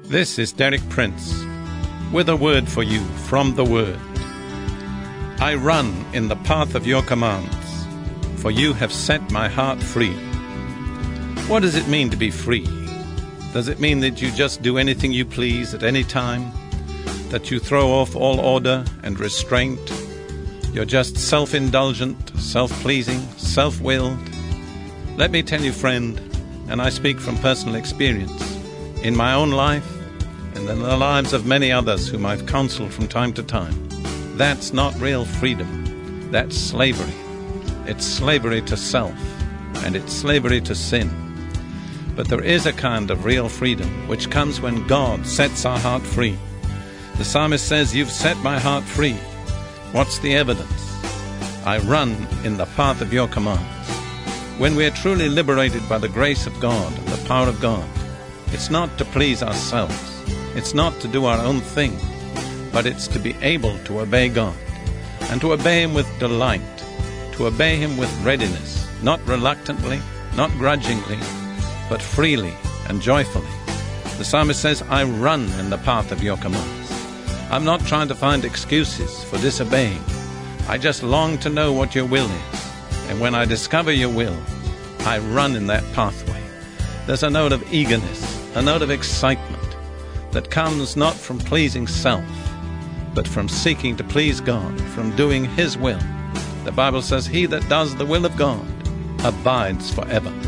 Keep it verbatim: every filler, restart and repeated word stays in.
This is Derek Prince with a word for you from the Word. I run in the path of your commands, for you have set my heart free. What does it mean to be free? Does it mean that you just do anything you please at any time? That you throw off all order and restraint? You're just self-indulgent, self-pleasing, self-willed? Let me tell you, friend, and I speak from personal experience, in my own life and in the lives of many others whom I've counseled from time to time, that's not real freedom. That's slavery. It's slavery to self, and it's slavery to sin. But there is a kind of real freedom which comes when God sets our heart free. The psalmist says, "You've set my heart free." What's the evidence? I run in the path of your commands. When we are truly liberated by the grace of God and the power of God, it's not to please ourselves. It's not to do our own thing, but it's to be able to obey God, and to obey Him with delight, to obey Him with readiness, not reluctantly, not grudgingly, but freely and joyfully. The psalmist says, I run in the path of your commands. I'm not trying to find excuses for disobeying. I just long to know what your will is. And when I discover your will, I run in that pathway. There's a note of eagerness, a note of excitement that comes not from pleasing self, but from seeking to please God, from doing His will. The Bible says, he that does the will of God abides forever.